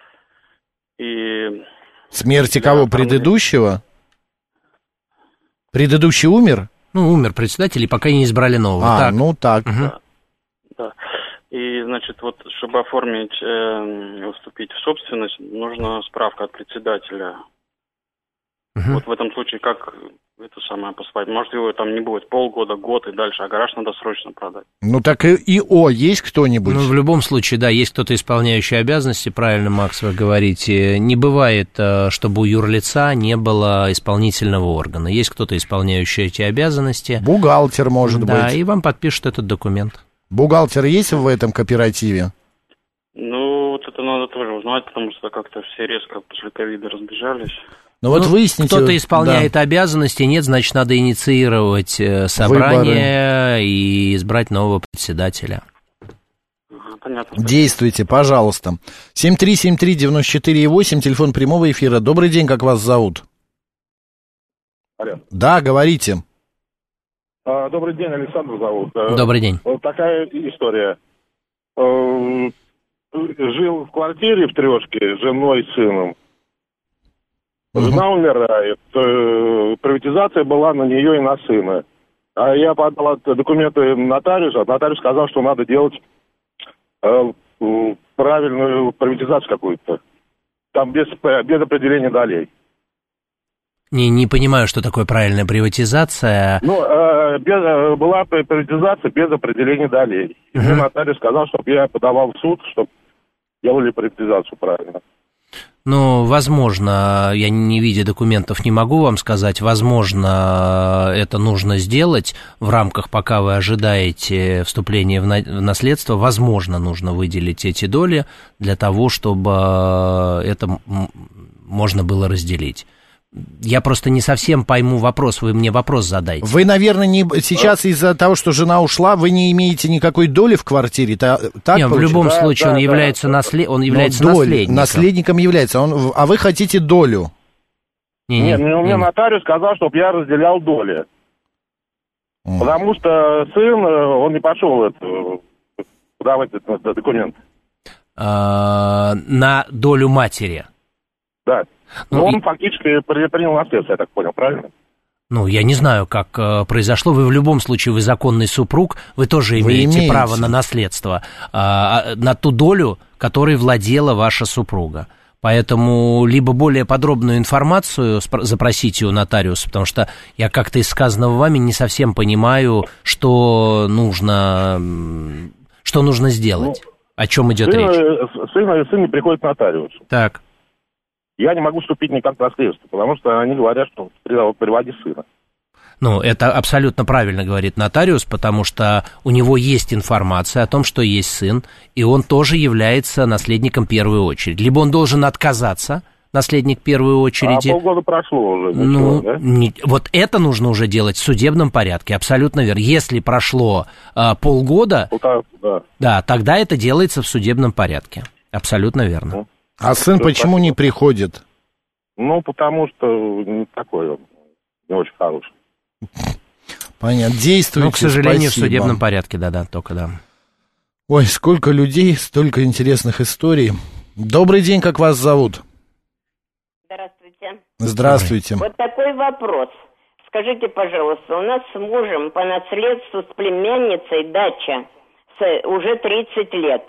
И... Смерти кого? Предыдущего? Предыдущий умер? Ну, умер председатель, и пока не избрали нового. А, так. ну так. Угу. Да, да. И, значит, вот, чтобы оформить, э, вступить в собственность, нужна справка от председателя. Угу. Вот в этом случае как... это самое поступать. Может, его там не будет полгода, год и дальше, а гараж надо срочно продать. Ну, так и ИО есть кто-нибудь? Ну, в любом случае, да, есть кто-то исполняющий обязанности, правильно, Макс, вы говорите. Не бывает, чтобы у юрлица не было исполнительного органа. Есть кто-то, исполняющий эти обязанности. Бухгалтер, может да, быть. Да, и вам подпишут этот документ. Бухгалтер есть в этом кооперативе? Ну, вот это надо тоже узнать, потому что как-то все резко после ковида разбежались. Ну, вот ну, выясните... Кто-то исполняет да. обязанности, нет, значит, надо инициировать собрание Выборы. И избрать нового председателя. Понятно. Действуйте, пожалуйста. семь три семь три девяносто четыре восемь, телефон прямого эфира. Добрый день, как вас зовут? Алло. Да, говорите. А, добрый день, Александр зовут. Добрый день. Вот такая история. Жил в квартире в трешке с женой и сыном. Жена умирает, приватизация была на нее и на сына. А я подал документы нотариусу, а нотариус сказал, что надо делать э, правильную приватизацию какую-то. Там без, без определения долей. Не, не понимаю, что такое правильная приватизация. Ну, э, без, была приватизация без определения долей. И мне нотариус сказал, чтобы я подавал в суд, чтобы делали приватизацию правильно. Ну, возможно, я не видя документов не могу вам сказать, возможно, это нужно сделать в рамках, пока вы ожидаете вступления в наследство, возможно, нужно выделить эти доли для того, чтобы это можно было разделить. Я просто не совсем пойму вопрос, вы мне вопрос задайте. Вы, наверное, не, сейчас из-за того, что жена ушла, вы не имеете никакой доли в квартире, так? Нет, в любом да, случае да, он, да, является да. Наслед... он является доль, наследником. Наследником является, он... а вы хотите долю? Не, Нет, не, мне не. нотариус сказал, чтобы я разделял доли. Mm. Потому что сын, он не пошел это, подавать этот документ. А, на долю матери? Да. Ну, Но он и... фактически принял наследство, я так понял, правильно? Ну, я не знаю, как э, произошло. Вы в любом случае, вы законный супруг, вы тоже вы имеете, имеете право на наследство, э, на ту долю, которой владела ваша супруга. Поэтому либо более подробную информацию запросите у нотариуса, потому что я как-то из сказанного вами не совсем понимаю, что нужно, что нужно сделать, ну, о чем идет сын, речь. Сын, сын не приходит к нотариусу. Так. Я не могу вступить никак в наследство, потому что они говорят, что приводи сына. Ну, это абсолютно правильно говорит нотариус, потому что у него есть информация о том, что есть сын, и он тоже является наследником в первую очередь. Либо он должен отказаться, наследник в первую очередь. А полгода прошло уже. Ничего, ну, да? не, вот это нужно уже делать в судебном порядке, абсолютно верно. Если прошло а, полгода, Полтора, да. да, тогда это делается в судебном порядке. Абсолютно верно. Ну. А сын Все почему спасибо. не приходит? Ну, потому что не такой он, не очень хороший. Понятно. Действуйте, Ну, к сожалению, спасибо. в судебном порядке, да-да, только да. Ой, сколько людей, столько интересных историй. Добрый день, как вас зовут? Здравствуйте. Здравствуйте. Вот такой вопрос. Скажите, пожалуйста, у нас с мужем по наследству с племянницей дача с, уже тридцать лет.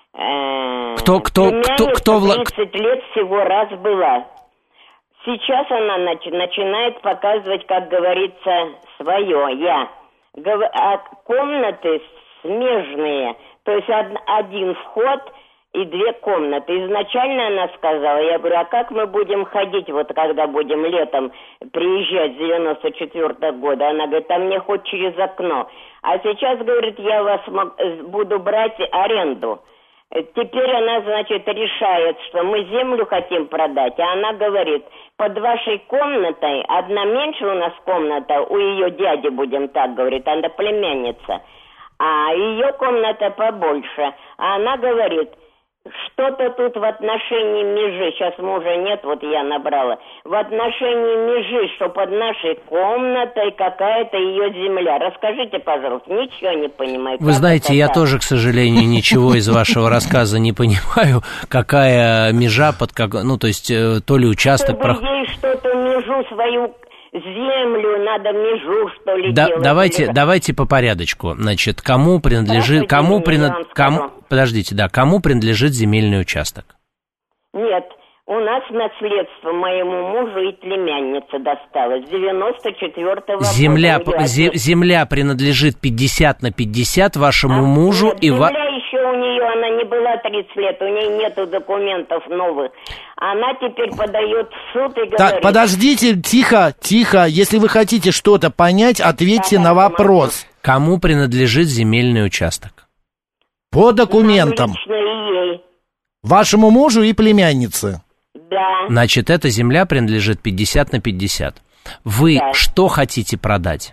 Кто, кто, кто, кто, тридцать лет всего раз была. Сейчас она нач- начинает показывать, как говорится, свое, я. Гов- а комнаты смежные, то есть од- один вход и две комнаты. Изначально она сказала, я говорю, а как мы будем ходить, вот когда будем летом приезжать с девяносто четвёртого года? Она говорит, а мне хоть через окно. А сейчас, говорит, я вас мог- буду брать аренду. Теперь она, значит, решает, что мы землю хотим продать, а она говорит, под вашей комнатой, одна меньше у нас комната, у ее дяди, будем так говорить, она племянница, а ее комната побольше. А она говорит, что-то тут в отношении межи, сейчас мужа нет, вот я набрала, в отношении межи, что под нашей комнатой какая-то ее земля. Расскажите, пожалуйста, ничего не понимаю. Вы знаете, я так? тоже, к сожалению, ничего из вашего рассказа не понимаю, какая межа под как, ну, то есть, то ли участок... Чтобы ей что-то межу свою... землю, надо межу, что ли, да, делать. Давайте, или... давайте по порядочку. Значит, кому принадлежит... Кому принад... кому... Подождите, да, кому принадлежит земельный участок? Нет, у нас наследство моему мужу и племяннице досталось с девяносто четвёртого Земля, года. зе- земля принадлежит пятьдесят на пятьдесят вашему а, мужу нет, и... Земля Ва... еще у нее, она не была тридцать лет, у нее нету документов новых. Она теперь подает в суд и говорит... Так, подождите, тихо, тихо. Если вы хотите что-то понять, ответьте да, на вопрос. Кому принадлежит земельный участок? По документам. Лично ей. Вашему мужу и племяннице. Да. Значит, эта земля принадлежит пятьдесят на пятьдесят. Вы да. что хотите продать?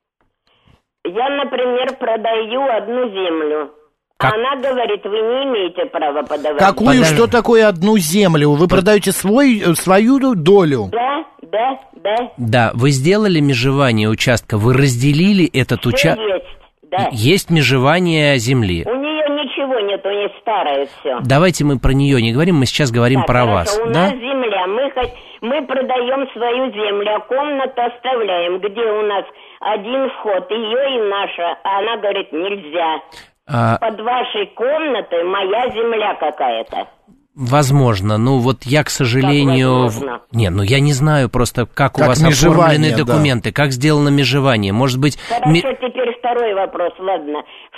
Я, например, продаю одну землю. Как? Она говорит, вы не имеете права подавать. Какую, Подожди. Что такое одну землю? Вы продаете свой, свою долю? Да, да, да. Да, вы сделали межевание участка, вы разделили этот участок. Есть, да. Есть межевание земли. У нее ничего нет, у нее старое все. Давайте мы про нее не говорим, мы сейчас говорим так, про хорошо, вас. У да? нас земля, мы, хоть, мы продаем свою землю, а комнату оставляем, где у нас один вход, ее и наша. А она говорит, нельзя. А... Под вашей комнатой моя земля какая-то. Возможно, ну вот я, к сожалению... В... Не, ну я не знаю просто, как, как у вас оформлены документы, да. Как сделано межевание. Может быть... Хорошо, ми... теперь второй вопрос, ладно.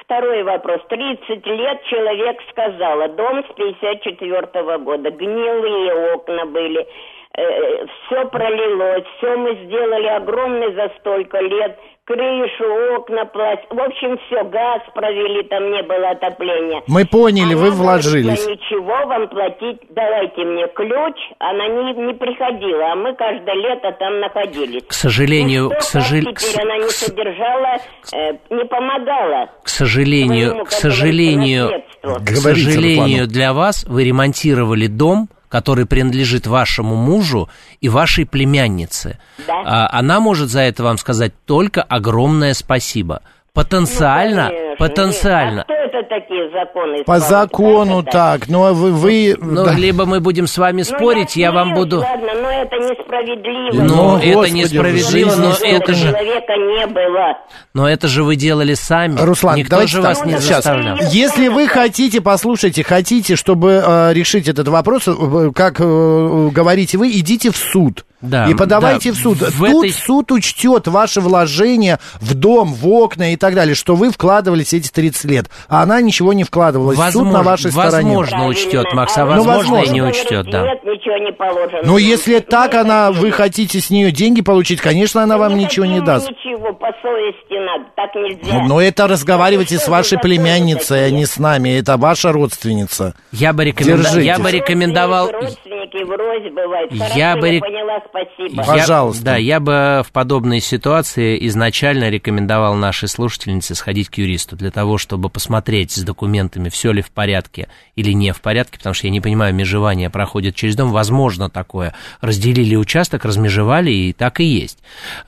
второй вопрос. тридцать лет человек сказала, дом с пятьдесят четвёртого года, гнилые окна были, э, все пролилось, все мы сделали огромный за столько лет, крышу, окна, пластик, в общем, все, газ провели, там не было отопления. Мы поняли, она вы вложились. Говорит, ничего вам платить, давайте мне ключ, она не, не приходила, а мы каждое лето там находились. К сожалению, ну, к сожалению, теперь она не содержала, э, не помогала. К сожалению, своему, к сожалению, к сожалению, для вас вы ремонтировали дом, который принадлежит вашему мужу и вашей племяннице. Да. А, она может за это вам сказать только огромное спасибо. Потенциально, ну, потенциально. А кто это такие законы? По закону так, но вы... вы ну, да. Либо мы будем с вами спорить, ну, я, я вам буду... Ладно, но это несправедливо. Ну, это Господи, несправедливо, но это же... Человека не было. Но это же вы делали сами. Руслан, никто же вас не заставлял. Если вы хотите, послушайте, хотите, чтобы э, решить этот вопрос, э, как э, говорите вы, идите в суд. Да, и подавайте да, в суд. в Тут этой... суд учтет ваши вложения в дом, в окна и так далее, что вы вкладывались эти тридцать лет, а она ничего не вкладывалась. Возможно, суд на вашей возможно стороне. Возможно учтет, Макс, а, а возможно, возможно и не учтет, да. Нет, ничего не положено. Но если так она, вы хотите с нее деньги получить, конечно, она вам не ничего не даст. Ничего, по совести надо, так нельзя. Ну, но это разговаривайте с вашей племянницей, а не с нами, это ваша родственница. Я бы, рекоменда... я бы рекомендовал... Родственники врозь бывают. Я Хорошо, бы... я поняла, спасибо. Я... Пожалуйста. Да, я бы в подобной ситуации изначально рекомендовал нашей слушательнице сходить к юристу для того, чтобы посмотреть с документами, все ли в порядке или не в порядке, потому что я не понимаю, межевание проходит через дом, возможно такое. Разделили участок, размежевали, и так и есть.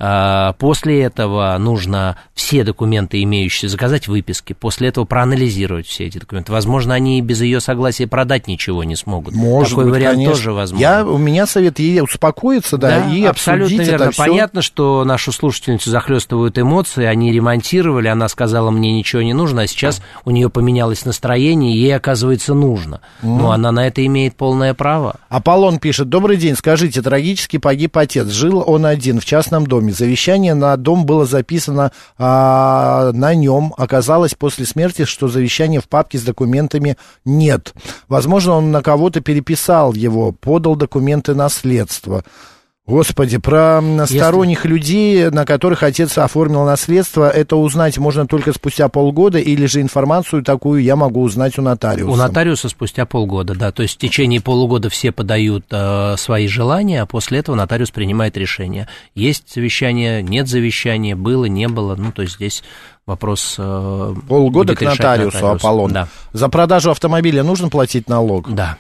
После этого нужно все документы, имеющиеся, заказать выписки, после этого проанализировать все эти документы. Возможно, они без ее согласия продать ничего не смогут. Может Такой быть, вариант конечно. тоже возможен. Я, у меня совет ей успокоиться, да, да и абсолютно верно. Это Понятно, что нашу слушательницу захлестывают эмоции, они ремонтировали, она сказала, мне ничего не нужно, а сейчас у нее поменялось настроение, ей, оказывается, нужно. Mm. Но она на это имеет полное право. Аполлон пишет: добрый день, скажите, трагически погиб отец, жил он один в частном доме, завещание на дом было записано а, на нем, оказалось после смерти, что завещания в папке с документами нет. Возможно, он на кого-то переписал его, подал документы наследства. Господи, про сторонних Если... людей, на которых отец оформил наследство, это узнать можно только спустя полгода, или же информацию такую я могу узнать у нотариуса? У нотариуса спустя полгода, да. То есть в течение полугода все подают э, свои желания, а после этого нотариус принимает решение. Есть завещание, нет завещания, было, не было. Ну, то есть здесь вопрос... Э, полгода к нотариусу, нотариус. Аполлон. Да. За продажу автомобиля нужно платить налог? Да.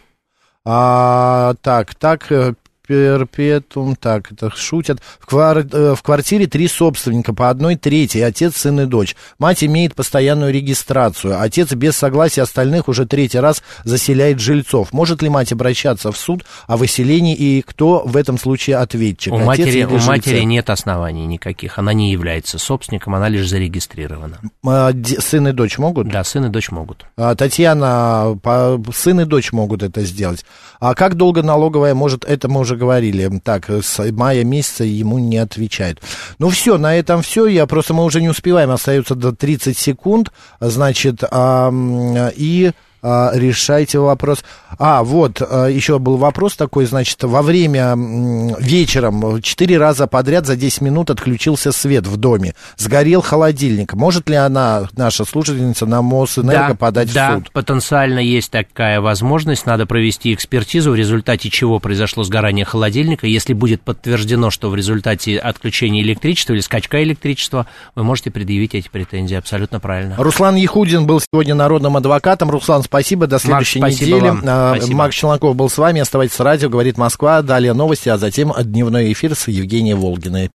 А, так, так... Перпетум, так, это шутят. В, квар... в квартире три собственника, по одной трети, отец, сын и дочь. Мать имеет постоянную регистрацию. Отец без согласия остальных уже третий раз заселяет жильцов. Может ли мать обращаться в суд о выселении, и кто в этом случае ответчик? У, матери, у матери нет оснований никаких. Она не является собственником, она лишь зарегистрирована. А, сын и дочь могут? Да, сын и дочь могут. А, Татьяна, по... сын и дочь могут это сделать. А как долго налоговая может, это мы уже говорили, так, с мая месяца ему не отвечают. Ну все, на этом все, я просто, мы уже не успеваем, остается до тридцать секунд, значит, а, и... А, решайте вопрос. А, вот, а, еще был вопрос такой, значит, во время м, вечером четыре раза подряд за десять минут отключился свет в доме, сгорел холодильник. Может ли она, наша слушательница, на Мосэнерго да, подать да, в суд? Да, потенциально есть такая возможность, надо провести экспертизу, в результате чего произошло сгорание холодильника. Если будет подтверждено, что в результате отключения электричества или скачка электричества, вы можете предъявить эти претензии, абсолютно правильно. Руслан Яхудин был сегодня народным адвокатом. Руслан, спасибо, до следующей Макс, недели. Спасибо. Макс Челноков был с вами, оставайтесь с радио, говорит Москва, далее новости, а затем дневной эфир с Евгенией Волгиной.